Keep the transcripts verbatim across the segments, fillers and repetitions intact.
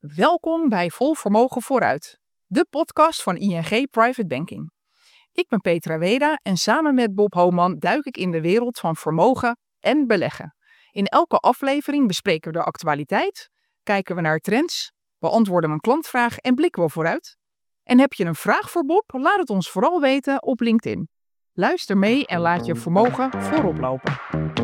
Welkom bij Vol Vermogen Vooruit, de podcast van I N G Private Banking. Ik ben Petra Weda en samen met Bob Hooman duik ik in de wereld van vermogen en beleggen. In elke aflevering bespreken we de actualiteit, kijken we naar trends, beantwoorden we een klantvraag en blikken we vooruit. En heb je een vraag voor Bob? Laat het ons vooral weten op LinkedIn. Luister mee en laat je vermogen voorop lopen.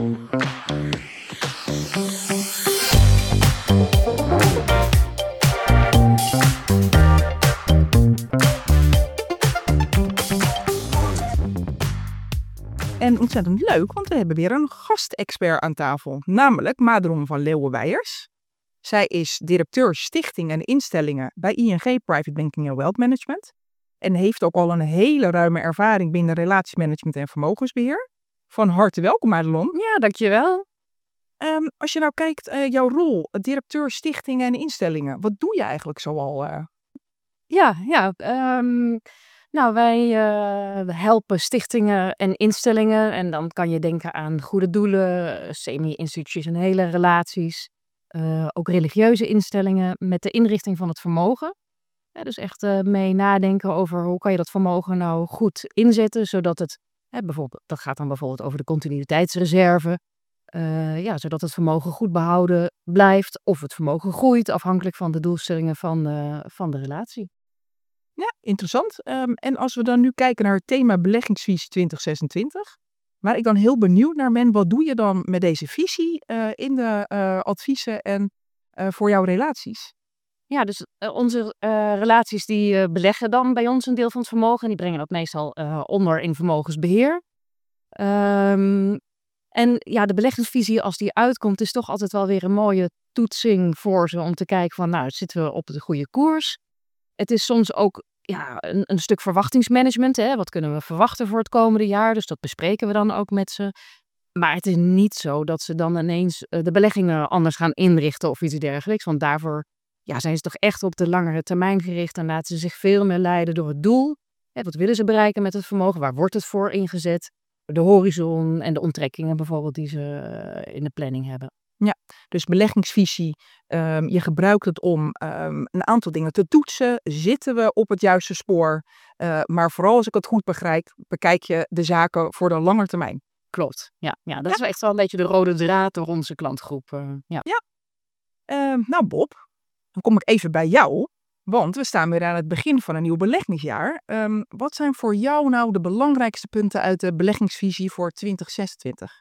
En ontzettend leuk, want we hebben weer een gastexpert aan tafel, namelijk Madelon van Leeuwen-Wijers. Zij is directeur stichting en instellingen bij I N G Private Banking en Wealth Management en heeft ook al een hele ruime ervaring binnen relatiemanagement en vermogensbeheer. Van harte welkom, Madelon. Ja, dankjewel. Um, als je nou kijkt, uh, jouw rol, directeur stichtingen en instellingen, wat doe je eigenlijk zoal? Uh? Ja, ja. Um, nou, wij uh, helpen stichtingen en instellingen. En dan kan je denken aan goede doelen, semi-institutionele relaties, uh, ook religieuze instellingen met de inrichting van het vermogen. Ja, dus echt uh, mee nadenken over hoe kan je dat vermogen nou goed inzetten, zodat het, hè, bijvoorbeeld, dat gaat dan bijvoorbeeld over de continuïteitsreserve. Uh, ja, zodat het vermogen goed behouden blijft of het vermogen groeit, afhankelijk van de doelstellingen van de, van de relatie. Ja, interessant. Um, en als we dan nu kijken naar het thema beleggingsvisie twintig zesentwintig, maar ik dan heel benieuwd naar men, wat doe je dan met deze visie uh, in de uh, adviezen en uh, voor jouw relaties? Ja, dus uh, onze uh, relaties die uh, beleggen dan bij ons een deel van het vermogen en die brengen dat meestal uh, onder in vermogensbeheer. Um, En ja, de beleggingsvisie als die uitkomt is toch altijd wel weer een mooie toetsing voor ze om te kijken van nou, zitten we op de goede koers? Het is soms ook ja, een, een stuk verwachtingsmanagement. Hè? Wat kunnen we verwachten voor het komende jaar? Dus dat bespreken we dan ook met ze. Maar het is niet zo dat ze dan ineens uh, de beleggingen anders gaan inrichten of iets dergelijks. Want daarvoor ja, zijn ze toch echt op de langere termijn gericht en laten ze zich veel meer leiden door het doel. Hè? Wat willen ze bereiken met het vermogen? Waar wordt het voor ingezet? De horizon en de onttrekkingen bijvoorbeeld die ze in de planning hebben. Ja, dus beleggingsvisie, um, je gebruikt het om um, een aantal dingen te toetsen. Zitten we op het juiste spoor? Uh, maar vooral als ik het goed begrijp, bekijk je de zaken voor de lange termijn. Klopt, ja. ja dat ja. is echt wel een beetje de rode draad door onze klantgroep. Uh, ja. ja. Uh, nou Bob, dan kom ik even bij jou. Want we staan weer aan het begin van een nieuw beleggingsjaar. Um, wat zijn voor jou nou de belangrijkste punten uit de beleggingsvisie voor twintig zesentwintig?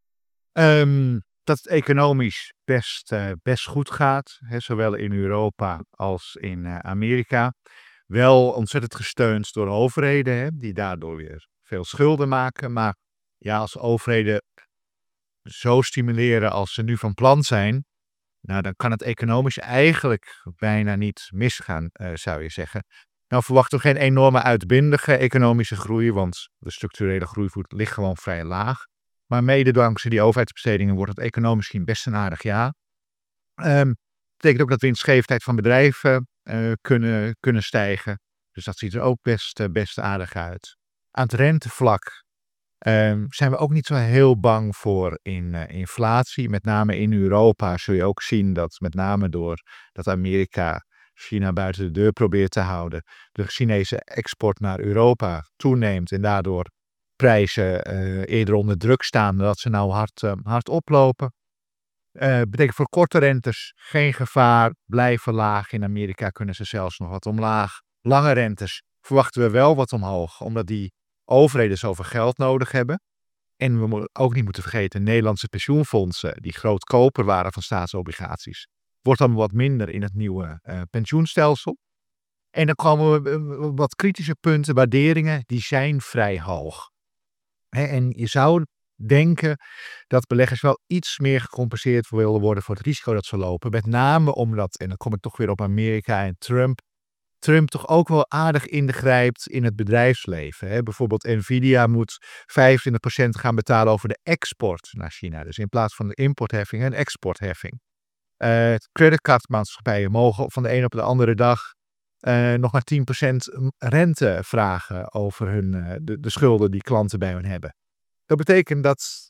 Um, dat het economisch best, uh, best goed gaat, hè, zowel in Europa als in uh, Amerika. Wel ontzettend gesteund door overheden, hè, die daardoor weer veel schulden maken. Maar ja, als overheden zo stimuleren als ze nu van plan zijn, nou, dan kan het economisch eigenlijk bijna niet misgaan, uh, zou je zeggen. Nou verwachten we geen enorme uitbundige economische groei, want de structurele groeivoet ligt gewoon vrij laag. Maar mede dankzij die overheidsbestedingen wordt het economisch misschien best een aardig jaar. Um, dat betekent ook dat winstgevendheid van bedrijven uh, kunnen, kunnen stijgen. Dus dat ziet er ook best, uh, best aardig uit. Aan het rentevlak Um, zijn we ook niet zo heel bang voor in uh, inflatie. Met name in Europa zul je ook zien dat met name door dat Amerika China buiten de deur probeert te houden, de Chinese export naar Europa toeneemt en daardoor prijzen uh, eerder onder druk staan dan dat ze nou hard, uh, hard oplopen. Uh, betekent voor korte rentes geen gevaar, blijven laag. In Amerika kunnen ze zelfs nog wat omlaag. Lange rentes verwachten we wel wat omhoog, omdat die overheden zoveel geld nodig hebben. En we mo- ook niet moeten vergeten, Nederlandse pensioenfondsen, die groot koper waren van staatsobligaties, wordt dan wat minder in het nieuwe uh, pensioenstelsel. En dan komen we uh, wat kritische punten, waarderingen, die zijn vrij hoog. Hè, en je zou denken dat beleggers wel iets meer gecompenseerd willen worden voor het risico dat ze lopen. Met name omdat, en dan kom ik toch weer op Amerika en Trump, Trump toch ook wel aardig ingrijpt in het bedrijfsleven. Hè? Bijvoorbeeld Nvidia moet vijfentwintig procent gaan betalen over de export naar China. Dus in plaats van de importheffing een exportheffing. Uh, creditcardmaatschappijen mogen van de een op de andere dag uh, nog maar tien procent rente vragen over hun, uh, de, de schulden die klanten bij hen hebben. Dat betekent dat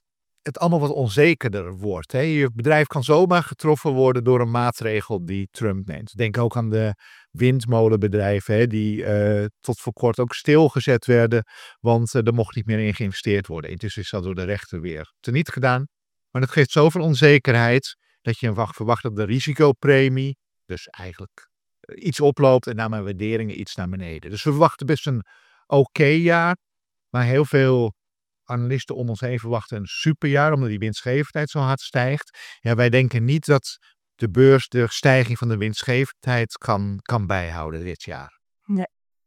het allemaal wat onzekerder wordt. Hè. Je bedrijf kan zomaar getroffen worden door een maatregel die Trump neemt. Denk ook aan de windmolenbedrijven, hè, die uh, tot voor kort ook stilgezet werden, want uh, er mocht niet meer in geïnvesteerd worden. Intussen is dat door de rechter weer teniet gedaan. Maar dat geeft zoveel onzekerheid dat je wacht, verwacht dat de risicopremie dus eigenlijk uh, iets oploopt en naar mijn waarderingen iets naar beneden. Dus we verwachten best een oké okay jaar, maar heel veel analisten om ons heen verwachten een superjaar, omdat die winstgevendheid zo hard stijgt. Ja, wij denken niet dat de beurs de stijging van de winstgevendheid kan, kan bijhouden dit jaar. Nee.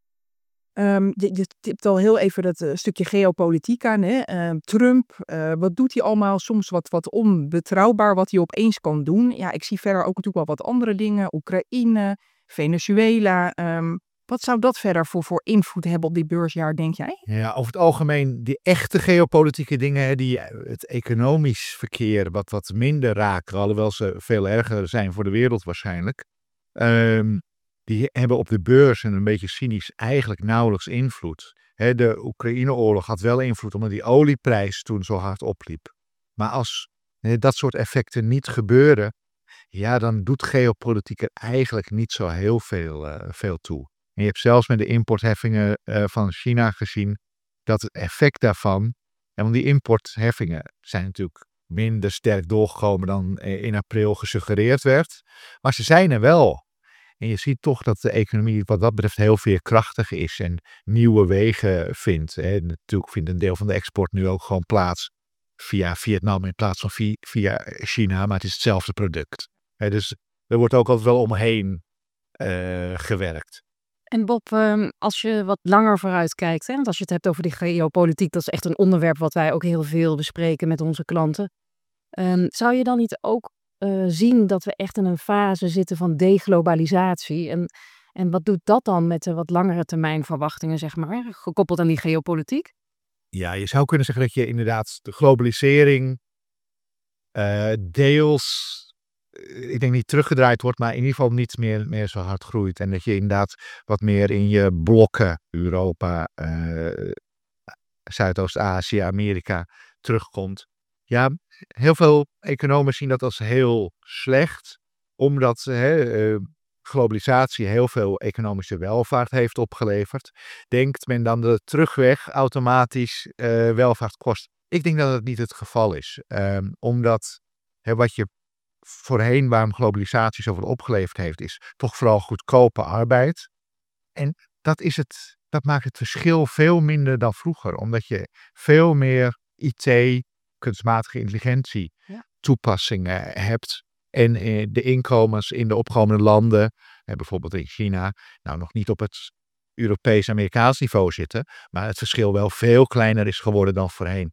Um, je, je tipt al heel even dat uh, stukje geopolitiek aan. Hè? Uh, Trump, uh, wat doet hij allemaal? Soms wat, wat onbetrouwbaar wat hij opeens kan doen. Ja, ik zie verder ook natuurlijk wel wat andere dingen. Oekraïne, Venezuela. Um, Wat zou dat verder voor, voor invloed hebben op die beursjaar, denk jij? Ja, over het algemeen, die echte geopolitieke dingen, die het economisch verkeer wat, wat minder raken, alhoewel ze veel erger zijn voor de wereld waarschijnlijk, um, die hebben op de beurs een beetje cynisch eigenlijk nauwelijks invloed. He, de Oekraïne-oorlog had wel invloed omdat die olieprijs toen zo hard opliep. Maar als he, dat soort effecten niet gebeuren, ja, dan doet geopolitiek er eigenlijk niet zo heel veel, uh, veel toe. En je hebt zelfs met de importheffingen uh, van China gezien dat het effect daarvan, en want die importheffingen zijn natuurlijk minder sterk doorgekomen dan in april gesuggereerd werd, maar ze zijn er wel. En je ziet toch dat de economie wat dat betreft heel veerkrachtig is en nieuwe wegen vindt. Hè. Natuurlijk vindt een deel van de export nu ook gewoon plaats via Vietnam in plaats van via, via China, maar het is hetzelfde product. Hè, dus er wordt ook altijd wel omheen uh, gewerkt. En Bob, als je wat langer vooruit kijkt, hè, want als je het hebt over die geopolitiek, dat is echt een onderwerp wat wij ook heel veel bespreken met onze klanten. Um, zou je dan niet ook uh, zien dat we echt in een fase zitten van deglobalisatie? En, en wat doet dat dan met de wat langere termijn verwachtingen, zeg maar, gekoppeld aan die geopolitiek? Ja, je zou kunnen zeggen dat je inderdaad de globalisering uh, deels, ik denk niet teruggedraaid wordt, maar in ieder geval niet meer, meer zo hard groeit. En dat je inderdaad wat meer in je blokken, Europa, uh, Zuidoost-Azië, Amerika, terugkomt. Ja, heel veel economen zien dat als heel slecht, omdat hè, uh, globalisatie heel veel economische welvaart heeft opgeleverd. Denkt men dan dat de terugweg automatisch uh, welvaart kost? Ik denk dat het niet het geval is. Um, omdat hè, wat je voorheen waarom globalisatie zoveel opgeleverd heeft, is toch vooral goedkope arbeid. En dat, is het, dat maakt het verschil veel minder dan vroeger. Omdat je veel meer I T, kunstmatige intelligentie, ja. toepassingen hebt. En eh, de inkomens in de opkomende landen, eh, bijvoorbeeld in China, nou nog niet op het Europees-Amerikaans niveau zitten. Maar het verschil wel veel kleiner is geworden dan voorheen.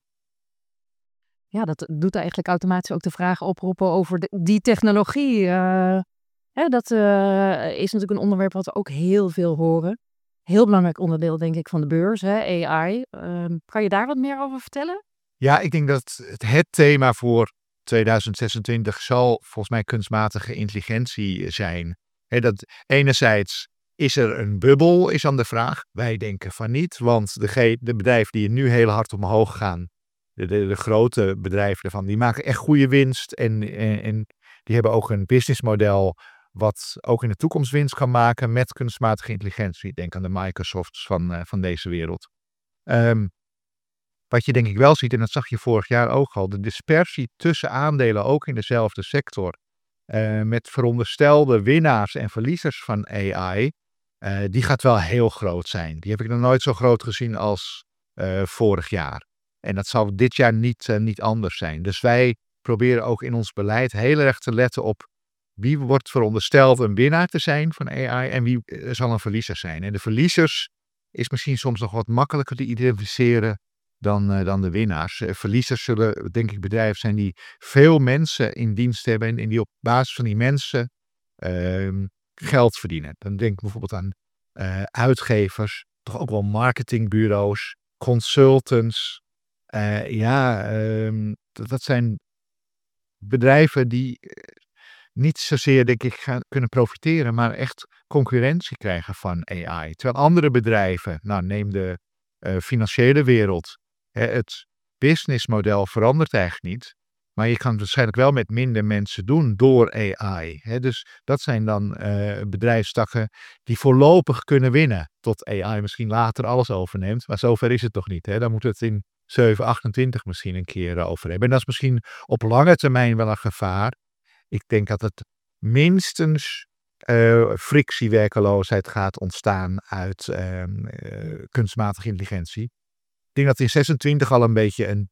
Ja, dat doet eigenlijk automatisch ook de vraag oproepen over de, die technologie. Uh, hè, dat uh, is natuurlijk een onderwerp wat we ook heel veel horen. Heel belangrijk onderdeel, denk ik, van de beurs, hè, A I. Uh, kan je daar wat meer over vertellen? Ja, ik denk dat het, het thema voor tweeduizend zesentwintig zal volgens mij kunstmatige intelligentie zijn. He, dat enerzijds is er een bubbel, is dan de vraag. Wij denken van niet, want de, de bedrijven die nu heel hard omhoog gaan, De, de, de grote bedrijven daarvan, die maken echt goede winst. En, en, en die hebben ook een businessmodel wat ook in de toekomst winst kan maken met kunstmatige intelligentie. Denk aan de Microsofts van, uh, van deze wereld. Um, wat je denk ik wel ziet, en dat zag je vorig jaar ook al, de dispersie tussen aandelen ook in dezelfde sector. Uh, met veronderstelde winnaars en verliezers van A I, uh, die gaat wel heel groot zijn. Die heb ik nog nooit zo groot gezien als uh, vorig jaar. En dat zal dit jaar niet, uh, niet anders zijn. Dus wij proberen ook in ons beleid heel erg te letten op wie wordt verondersteld een winnaar te zijn van A I en wie uh, zal een verliezer zijn. En de verliezers is misschien soms nog wat makkelijker te identificeren dan, uh, dan de winnaars. Uh, verliezers zullen denk ik bedrijven zijn die veel mensen in dienst hebben en, en die op basis van die mensen uh, geld verdienen. Dan denk ik bijvoorbeeld aan uh, uitgevers, toch ook wel marketingbureaus, consultants. Uh, ja, um, dat, dat zijn bedrijven die uh, niet zozeer, denk ik, gaan kunnen profiteren, maar echt concurrentie krijgen van A I. Terwijl andere bedrijven, nou neem de uh, financiële wereld, hè, het businessmodel verandert eigenlijk niet. Maar je kan het waarschijnlijk wel met minder mensen doen door A I. Hè? Dus dat zijn dan uh, bedrijfstakken die voorlopig kunnen winnen. Tot A I misschien later alles overneemt. Maar zover is het toch niet. Hè? Dan moeten we het in zeven achtentwintig misschien een keer uh, over hebben. En dat is misschien op lange termijn wel een gevaar. Ik denk dat het minstens uh, frictiewerkeloosheid gaat ontstaan uit uh, uh, kunstmatige intelligentie. Ik denk dat in zesentwintig al een beetje een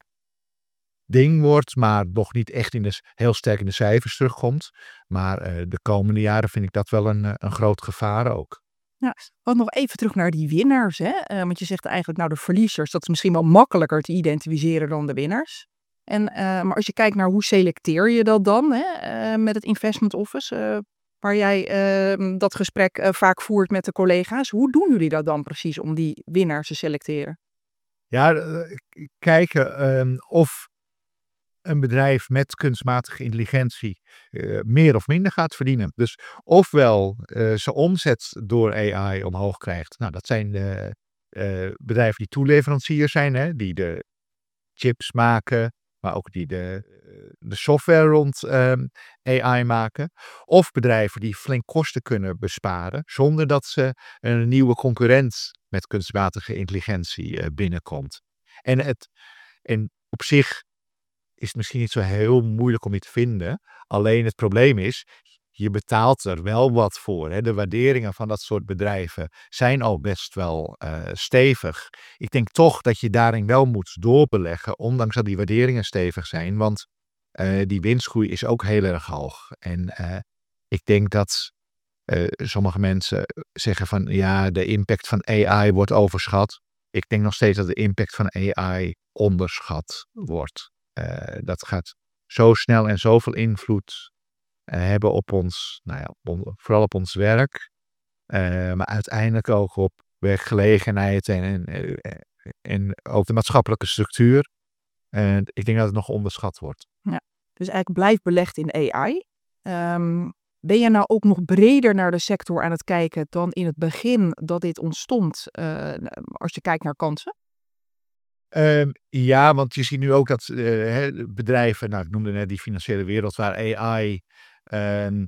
ding wordt, maar nog niet echt in de, heel sterk in de cijfers terugkomt. Maar uh, de komende jaren vind ik dat wel een, een groot gevaar ook. Ja, want nog even terug naar die winnaars. Hè? Uh, want je zegt eigenlijk, nou de verliezers, dat is misschien wel makkelijker te identificeren dan de winnaars. En, uh, maar als je kijkt naar hoe selecteer je dat dan hè? Uh, met het Investment Office, uh, waar jij uh, dat gesprek uh, vaak voert met de collega's. Hoe doen jullie dat dan precies om die winnaars te selecteren? Ja, uh, kijken uh, of een bedrijf met kunstmatige intelligentie uh, meer of minder gaat verdienen. Dus ofwel uh, zijn omzet door A I omhoog krijgt. Nou, dat zijn de uh, bedrijven die toeleverancier zijn, hè, die de chips maken, maar ook die de, de software rond um, A I maken. Of bedrijven die flink kosten kunnen besparen, zonder dat ze een nieuwe concurrent met kunstmatige intelligentie uh, binnenkomt. En, het, en op zich is het misschien niet zo heel moeilijk om je te vinden. Alleen het probleem is, je betaalt er wel wat voor. Hè. De waarderingen van dat soort bedrijven zijn al best wel uh, stevig. Ik denk toch dat je daarin wel moet doorbeleggen, ondanks dat die waarderingen stevig zijn. Want uh, die winstgroei is ook heel erg hoog. En uh, ik denk dat uh, sommige mensen zeggen van ja, de impact van A I wordt overschat. Ik denk nog steeds dat de impact van A I onderschat wordt. Uh, dat gaat zo snel en zoveel invloed uh, hebben op ons, nou ja, op, vooral op ons werk, uh, maar uiteindelijk ook op werkgelegenheid en, en, en ook de maatschappelijke structuur. Uh, ik denk dat het nog onderschat wordt. Ja, dus eigenlijk blijf belegd in A I. Um, ben je nou ook nog breder naar de sector aan het kijken dan in het begin dat dit ontstond, uh, als je kijkt naar kansen? Um, ja, want je ziet nu ook dat uh, hè, bedrijven, nou ik noemde net die financiële wereld, waar A I um,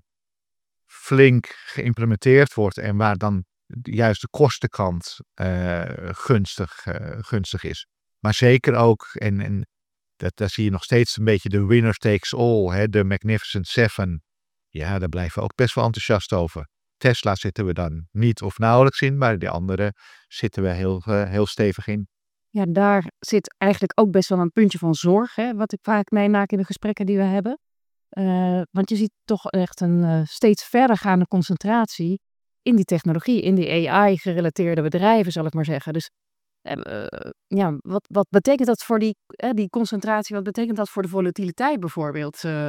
flink geïmplementeerd wordt en waar dan juist de kostenkant uh, gunstig, uh, gunstig is. Maar zeker ook, en, en dat, daar zie je nog steeds een beetje de winner takes all, hè, de Magnificent Seven. Ja, daar blijven we ook best wel enthousiast over. Tesla zitten we dan niet of nauwelijks in, maar de andere zitten we heel, uh, heel stevig in. Ja, daar zit eigenlijk ook best wel een puntje van zorg, hè, wat ik vaak meemaak in de gesprekken die we hebben. Uh, want je ziet toch echt een uh, steeds verdergaande concentratie in die technologie, in die A I-gerelateerde bedrijven, zal ik maar zeggen. Dus uh, ja, wat, wat betekent dat voor die, uh, die concentratie, wat betekent dat voor de volatiliteit bijvoorbeeld? Uh...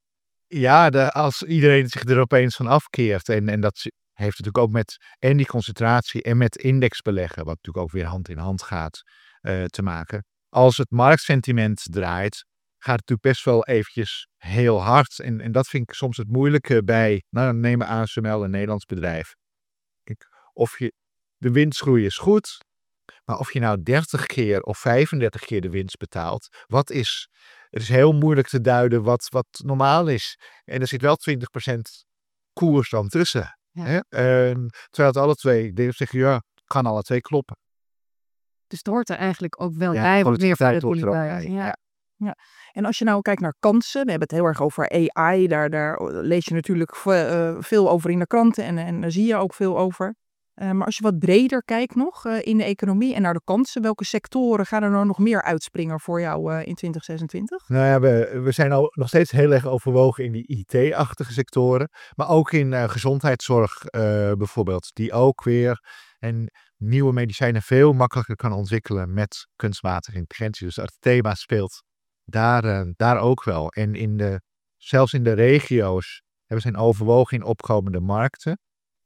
Ja, de, als iedereen zich er opeens van afkeert, en, en dat heeft natuurlijk ook met en die concentratie en met indexbeleggen, wat natuurlijk ook weer hand in hand gaat, uh, te maken. Als het marktsentiment draait, gaat het natuurlijk best wel eventjes heel hard. En, en dat vind ik soms het moeilijke bij, nou neem A S M L, een Nederlands bedrijf. Kijk, of je, de winstgroei is goed, maar of je nou dertig keer of vijfendertig keer de winst betaalt, wat is, het is heel moeilijk te duiden wat, wat normaal is. En er zit wel twintig procent koers dan tussen. Ja. Hè? En, terwijl het alle twee, zeggen ja, kan alle twee kloppen. Dus het hoort er eigenlijk ook wel ja, bij, wat meer voor de politiek. Ja. Ja. Ja. En als je nou kijkt naar kansen, we hebben het heel erg over A I, daar, daar lees je natuurlijk uh, veel over in de kranten en, en daar zie je ook veel over. Uh, maar als je wat breder kijkt nog uh, in de economie en naar de kansen, welke sectoren gaan er nou nog meer uitspringen voor jou uh, in twintig zesentwintig? Nou ja, we, we zijn al nog steeds heel erg overwogen in die I T-achtige sectoren, maar ook in uh, gezondheidszorg uh, bijvoorbeeld, die ook weer en nieuwe medicijnen veel makkelijker kan ontwikkelen met kunstmatige intelligentie. Dus dat thema speelt daar, uh, daar ook wel. En in de, zelfs in de regio's hebben we zijn overwogen in opkomende markten.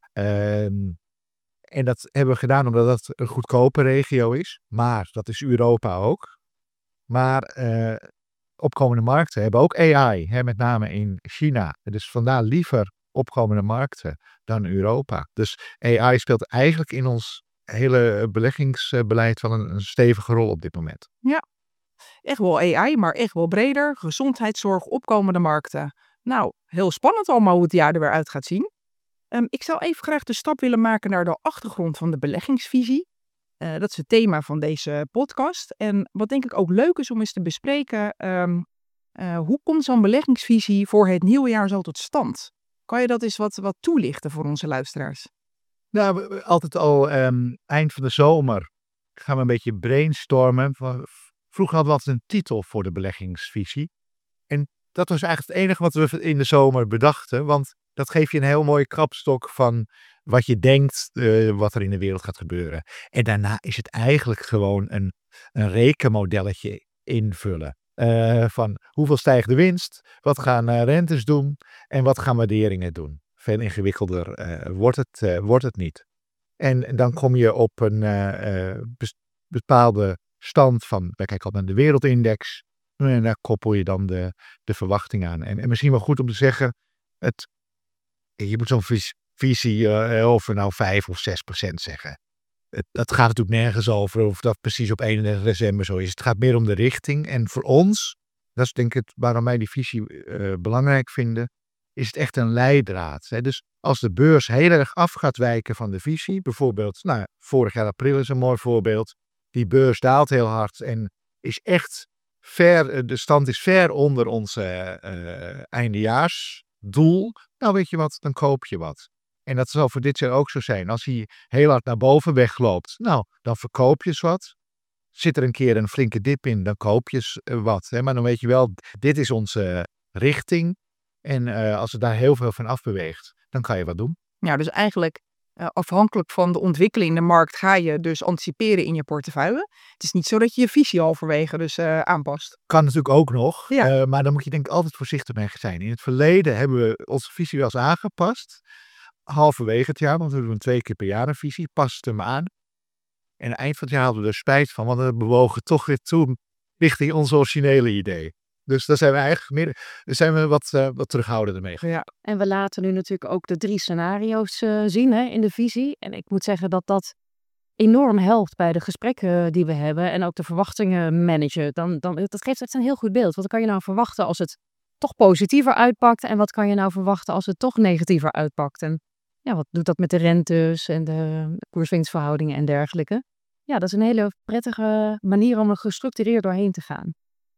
Um, En dat hebben we gedaan omdat dat een goedkope regio is. Maar dat is Europa ook. Maar uh, opkomende markten hebben ook A I. Hè, met name in China. Dus vandaar liever opkomende markten dan Europa. Dus A I speelt eigenlijk in ons hele beleggingsbeleid wel een, een stevige rol op dit moment. Ja. Echt wel A I, maar echt wel breder. Gezondheidszorg, opkomende markten. Nou, heel spannend allemaal hoe het jaar er weer uit gaat zien. Um, ik zou even graag de stap willen maken naar de achtergrond van de beleggingsvisie. Uh, dat is het thema van deze podcast. En wat denk ik ook leuk is om eens te bespreken. Um, uh, hoe komt zo'n beleggingsvisie voor het nieuwe jaar zo tot stand? Kan je dat eens wat, wat toelichten voor onze luisteraars? Nou, we- we- altijd al um, eind van de zomer gaan we een beetje brainstormen. V- Vroeger hadden we altijd een titel voor de beleggingsvisie. En dat was eigenlijk het enige wat we in de zomer bedachten. Want dat geeft je een heel mooie kapstok van wat je denkt uh, wat er in de wereld gaat gebeuren. En daarna is het eigenlijk gewoon een, een rekenmodelletje invullen. Uh, van hoeveel stijgt de winst, wat gaan uh, rentes doen en wat gaan waarderingen doen. Veel ingewikkelder uh, wordt, het, uh, wordt het niet. En, en dan kom je op een uh, uh, bepaalde stand van, wij kijken al naar de wereldindex. En daar koppel je dan de, de verwachting aan. En, en misschien wel goed om te zeggen, het, je moet zo'n vis, visie uh, over nou vijf of zes procent zeggen. Het, dat gaat natuurlijk nergens over of dat precies op eenendertig december zo is. Het gaat meer om de richting. En voor ons, dat is denk ik het, waarom wij die visie uh, belangrijk vinden, is het echt een leidraad. Hè? Dus als de beurs heel erg af gaat wijken van de visie, bijvoorbeeld, nou, vorig jaar april is een mooi voorbeeld. Die beurs daalt heel hard en is echt ver, de stand is ver onder ons uh, uh, eindejaarsdoel. Nou, weet je wat, dan koop je wat. En dat zal voor dit jaar ook zo zijn. Als hij heel hard naar boven wegloopt, nou, dan verkoop je eens wat. Zit er een keer een flinke dip in, dan koop je eens uh, wat. Hè? Maar dan weet je wel, dit is onze richting. En uh, als het daar heel veel van afbeweegt, dan kan je wat doen. Ja, dus eigenlijk uh, afhankelijk van de ontwikkeling in de markt ga je dus anticiperen in je portefeuille. Het is niet zo dat je je visie halverwege dus uh, aanpast. Kan natuurlijk ook nog, ja. uh, maar dan moet je denk ik altijd voorzichtig mee zijn. In het verleden hebben we onze visie wel eens aangepast. Halverwege het jaar, want we doen twee keer per jaar een visie, past hem aan. En eind van het jaar hadden we er spijt van, want we bewogen toch weer toe richting ons originele idee. Dus daar zijn we eigenlijk meer, daar zijn we wat, uh, wat terughoudender mee. Ja. En we laten nu natuurlijk ook de drie scenario's uh, zien hè, in de visie. En ik moet zeggen dat dat enorm helpt bij de gesprekken die we hebben. En ook de verwachtingen managen. Dan, dan, dat geeft echt een heel goed beeld. Wat kan je nou verwachten als het toch positiever uitpakt? En wat kan je nou verwachten als het toch negatiever uitpakt? En ja, wat doet dat met de rentes en de koerswinstverhoudingen en dergelijke? Ja, dat is een hele prettige manier om er gestructureerd doorheen te gaan.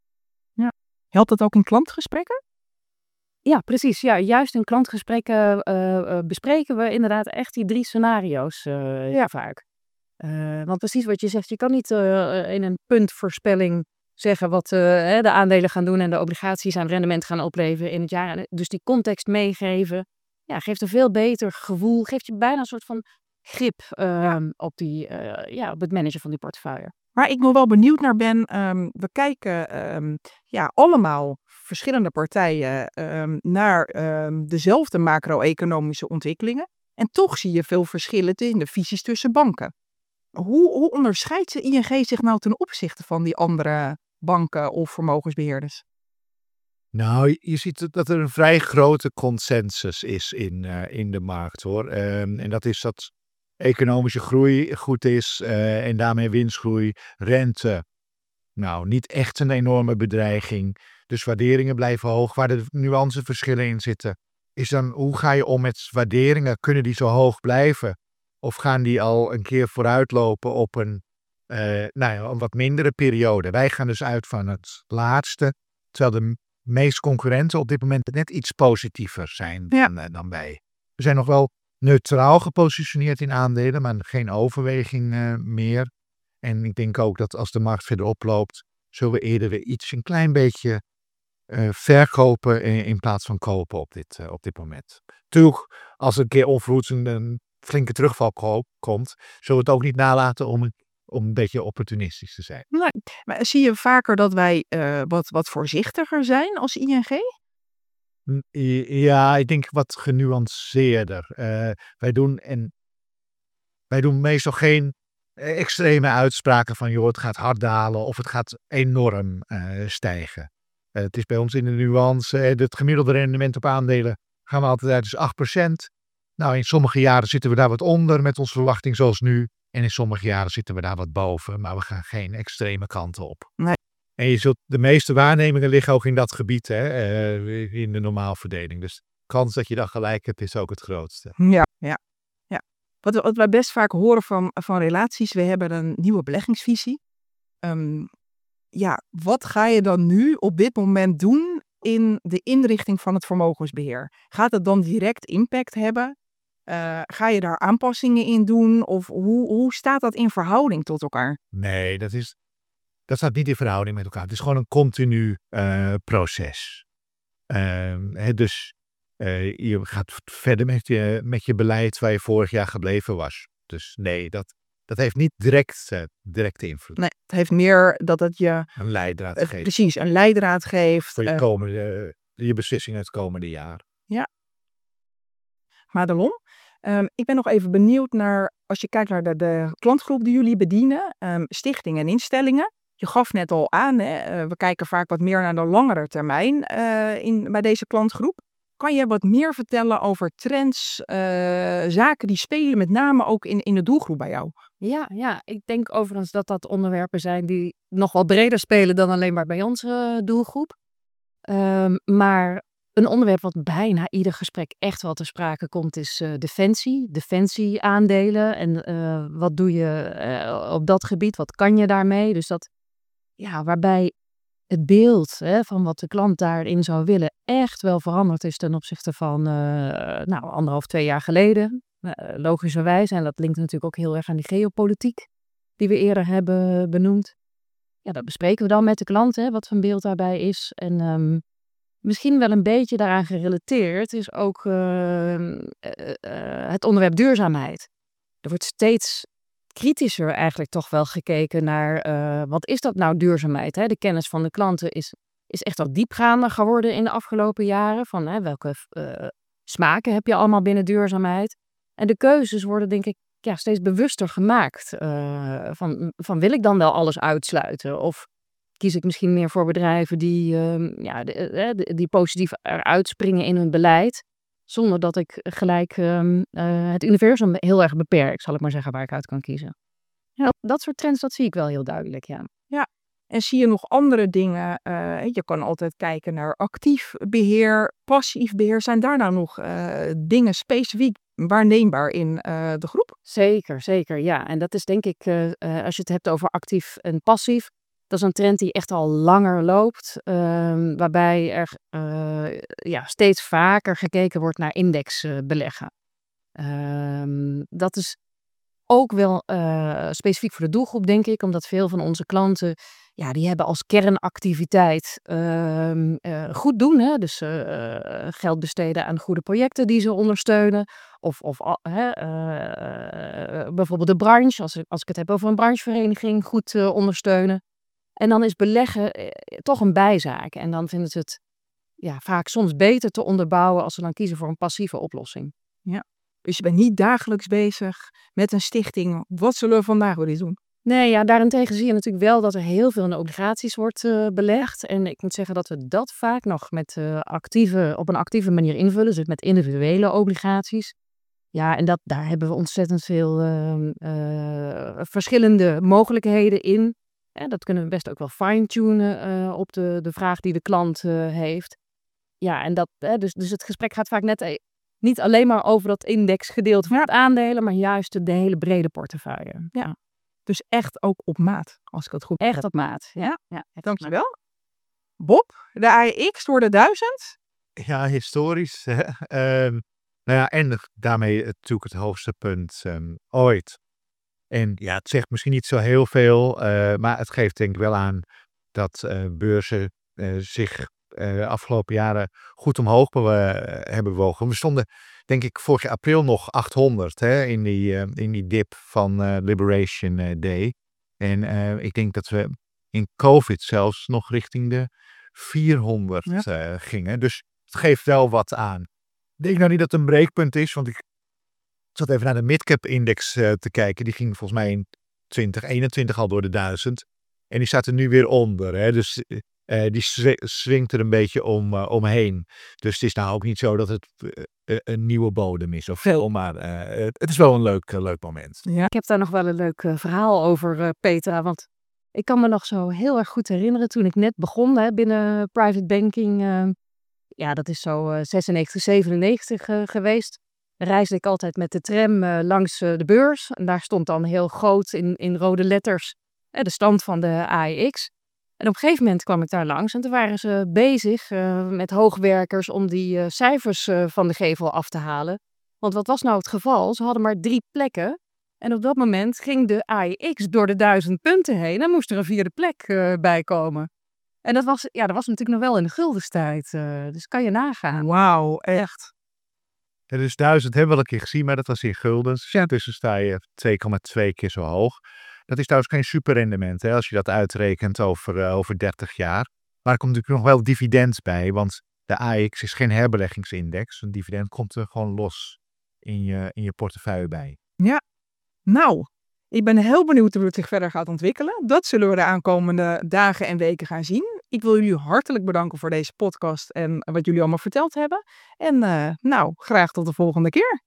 Ja. Helpt dat ook in klantgesprekken? Ja, precies. Ja, juist in klantgesprekken uh, uh, bespreken we inderdaad echt die drie scenario's uh, ja. vaak. Uh, want precies wat je zegt, je kan niet uh, in een puntvoorspelling zeggen wat uh, hè, de aandelen gaan doen en de obligaties aan rendement gaan opleveren in het jaar. Dus die context meegeven, ja, geeft een veel beter gevoel, geeft je bijna een soort van grip uh, ja. op, die, uh, ja, op het managen van die portefeuille. Waar ik nog wel benieuwd naar ben, um, we kijken um, ja, allemaal verschillende partijen um, naar um, dezelfde macro-economische ontwikkelingen. En toch zie je veel verschillen in de visies tussen banken. Hoe, hoe onderscheidt de I N G zich nou ten opzichte van die andere banken of vermogensbeheerders? Nou, je ziet dat er een vrij grote consensus is in, uh, in de markt, hoor. Um, en dat is dat economische groei goed is uh, en daarmee winstgroei, rente. Nou, niet echt een enorme bedreiging. Dus waarderingen blijven hoog. Waar de nuanceverschillen in zitten, is dan hoe ga je om met waarderingen? Kunnen die zo hoog blijven? Of gaan die al een keer vooruitlopen op een, uh, nou ja, een wat mindere periode? Wij gaan dus uit van het laatste, terwijl de meeste concurrenten op dit moment net iets positiever zijn ja. dan, uh, dan wij. We zijn nog wel neutraal gepositioneerd in aandelen, maar geen overweging uh, meer. En ik denk ook dat als de markt verder oploopt, zullen we eerder weer iets een klein beetje uh, verkopen in, in plaats van kopen op dit, uh, op dit moment. Tuurlijk, als er een keer onverhoeds een, een flinke terugval ko- komt, zullen we het ook niet nalaten om, om een beetje opportunistisch te zijn. Nee, maar zie je vaker dat wij uh, wat, wat voorzichtiger zijn als I N G? Ja, ik denk wat genuanceerder. Uh, wij doen en wij doen meestal geen extreme uitspraken van joh, het gaat hard dalen of het gaat enorm uh, stijgen. Uh, het is bij ons in de nuance, uh, het gemiddelde rendement op aandelen gaan we altijd uit, dus acht procent. Nou, in sommige jaren zitten we daar wat onder met onze verwachting zoals nu. En in sommige jaren zitten we daar wat boven, maar we gaan geen extreme kanten op. Nee. En je zult, de meeste waarnemingen liggen ook in dat gebied, hè, uh, in de normaalverdeling. Dus de kans dat je dan gelijk hebt is ook het grootste. Ja, ja, ja. Wat, wat wij best vaak horen van, van relaties, we hebben een nieuwe beleggingsvisie. Um, ja, wat ga je dan nu op dit moment doen in de inrichting van het vermogensbeheer? Gaat het dan direct impact hebben? Uh, ga je daar aanpassingen in doen? Of hoe, hoe staat dat in verhouding tot elkaar? Nee, dat, is, dat staat niet in verhouding met elkaar. Het is gewoon een continu uh, proces. Uh, hè, dus uh, je gaat verder met je, met je beleid waar je vorig jaar gebleven was. Dus nee, dat, dat heeft niet direct, uh, directe invloed. Nee, het heeft meer dat het je... Een leidraad uh, geeft. Precies, een leidraad geeft. Voor je, uh, komende, uh, je beslissingen het komende jaar. Ja. Madelon, um, ik ben nog even benieuwd naar, als je kijkt naar de, de klantgroep die jullie bedienen, um, stichtingen en instellingen. Je gaf net al aan, hè, uh, we kijken vaak wat meer naar de langere termijn uh, in, bij deze klantgroep. Kan je wat meer vertellen over trends, uh, zaken die spelen, met name ook in, in de doelgroep bij jou? Ja, ja, ik denk overigens dat dat onderwerpen zijn die nog wel breder spelen dan alleen maar bij onze doelgroep. Um, maar een onderwerp wat bijna ieder gesprek echt wel ter sprake komt is uh, defensie. Defensie-aandelen en uh, wat doe je uh, op dat gebied, wat kan je daarmee? Dus dat, ja, waarbij het beeld hè, van wat de klant daarin zou willen echt wel veranderd is ten opzichte van uh, nou, anderhalf, twee jaar geleden. Uh, logischerwijs, en dat linkt natuurlijk ook heel erg aan die geopolitiek die we eerder hebben benoemd. Ja, dat bespreken we dan met de klant, hè, wat voor beeld daarbij is. En um, misschien wel een beetje daaraan gerelateerd is ook uh, uh, uh, het onderwerp duurzaamheid. Er wordt steeds kritischer eigenlijk toch wel gekeken naar uh, wat is dat nou duurzaamheid? Hè? De kennis van de klanten is, is echt wat diepgaander geworden in de afgelopen jaren. Van hè, welke uh, smaken heb je allemaal binnen duurzaamheid? En de keuzes worden denk ik ja, steeds bewuster gemaakt. Uh, van, van wil ik dan wel alles uitsluiten? Of kies ik misschien meer voor bedrijven die, uh, ja, de, de, die positief eruit springen in hun beleid. Zonder dat ik gelijk um, uh, het universum heel erg beperk, zal ik maar zeggen, waar ik uit kan kiezen. Ja, dat soort trends, dat zie ik wel heel duidelijk, ja. Ja, en zie je nog andere dingen? Uh, je kan altijd kijken naar actief beheer, passief beheer. Zijn daar nou nog uh, dingen specifiek waarneembaar in uh, de groep? Zeker, zeker, ja. En dat is denk ik, uh, uh, als je het hebt over actief en passief, dat is een trend die echt al langer loopt, uh, waarbij er uh, ja, steeds vaker gekeken wordt naar indexbeleggen. Uh, dat is ook wel uh, specifiek voor de doelgroep, denk ik, omdat veel van onze klanten, ja, die hebben als kernactiviteit uh, uh, goed doen. Hè? Dus uh, geld besteden aan goede projecten die ze ondersteunen. Of, of uh, uh, uh, bijvoorbeeld de branche, als, als ik het heb over een branchevereniging, goed uh, ondersteunen. En dan is beleggen eh, toch een bijzaak. En dan vinden ze het ja, vaak soms beter te onderbouwen als ze dan kiezen voor een passieve oplossing. Ja, dus je bent niet dagelijks bezig met een stichting. Wat zullen we vandaag weer eens doen? Nee, ja, daarentegen zie je natuurlijk wel dat er heel veel in de obligaties wordt uh, belegd. En ik moet zeggen dat we dat vaak nog met, uh, actieve, op een actieve manier invullen. Dus met individuele obligaties. Ja, en dat, daar hebben we ontzettend veel uh, uh, verschillende mogelijkheden in. Ja, dat kunnen we best ook wel fine-tunen uh, op de, de vraag die de klant uh, heeft. Ja, en dat, hè, dus, dus het gesprek gaat vaak net uh, niet alleen maar over dat indexgedeelte van het aandelen, maar juist de hele brede portefeuille. Ja, dus echt ook op maat, als ik het goed Echt heb. op maat, ja. Ja, ja dankjewel. Bob, de A E X door de duizend? Ja, historisch. Hè? Um, nou ja, en daarmee natuurlijk het hoogste punt um, ooit. En ja, het zegt misschien niet zo heel veel, uh, maar het geeft denk ik wel aan dat uh, beurzen uh, zich uh, de afgelopen jaren goed omhoog be- uh, hebben bewogen. We stonden denk ik vorig april nog achthonderd hè, in, die, uh, in die dip van uh, Liberation uh, Day. En uh, ik denk dat we in COVID zelfs nog richting de vierhonderd ja. uh, gingen. Dus het geeft wel wat aan. Ik denk nou niet dat het een breekpunt is, want ik Ik zat even naar de midcap index uh, te kijken. Die ging volgens mij in twintig eenentwintig al door de duizend. En die staat er nu weer onder. Hè? Dus uh, die zw- swingt er een beetje om, uh, omheen. Dus het is nou ook niet zo dat het uh, een nieuwe bodem is of veel. Maar uh, het is wel een leuk, uh, leuk moment. Ja. Ik heb daar nog wel een leuk uh, verhaal over, uh, Petra. Want Ik kan me nog zo heel erg goed herinneren toen ik net begon hè, binnen private banking. Uh, ja, dat is zo uh, zesennegentig, zevenennegentig uh, geweest. Reisde ik altijd met de tram uh, langs uh, de beurs. En daar stond dan heel groot in, in rode letters uh, de stand van de A E X. En op een gegeven moment kwam ik daar langs en toen waren ze bezig uh, met hoogwerkers om die uh, cijfers uh, van de gevel af te halen. Want wat was nou het geval? Ze hadden maar drie plekken. En op dat moment ging de A E X door de duizend punten heen en moest er een vierde plek uh, bij komen. En dat was, ja, dat was natuurlijk nog wel in de guldenstijd. Uh, dus kan je nagaan. Wauw, echt. Ja, dus duizend hebben we al een keer gezien, maar dat was in guldens. Ja, dus dan sta je twee komma twee keer zo hoog. Dat is trouwens geen superrendement, hè, als je dat uitrekent over, uh, over dertig jaar. Maar er komt natuurlijk nog wel dividend bij, want de A E X is geen herbeleggingsindex. Een dividend komt er gewoon los in je, in je portefeuille bij. Ja, nou, ik ben heel benieuwd hoe het zich verder gaat ontwikkelen. Dat zullen we de aankomende dagen en weken gaan zien. Ik wil jullie hartelijk bedanken voor deze podcast en wat jullie allemaal verteld hebben. En uh, nou, graag tot de volgende keer.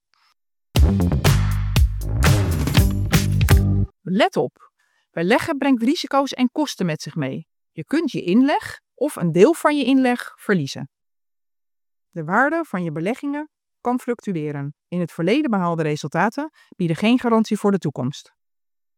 Let op, beleggen brengt risico's en kosten met zich mee. Je kunt je inleg of een deel van je inleg verliezen. De waarde van je beleggingen kan fluctueren. In het verleden behaalde resultaten bieden geen garantie voor de toekomst.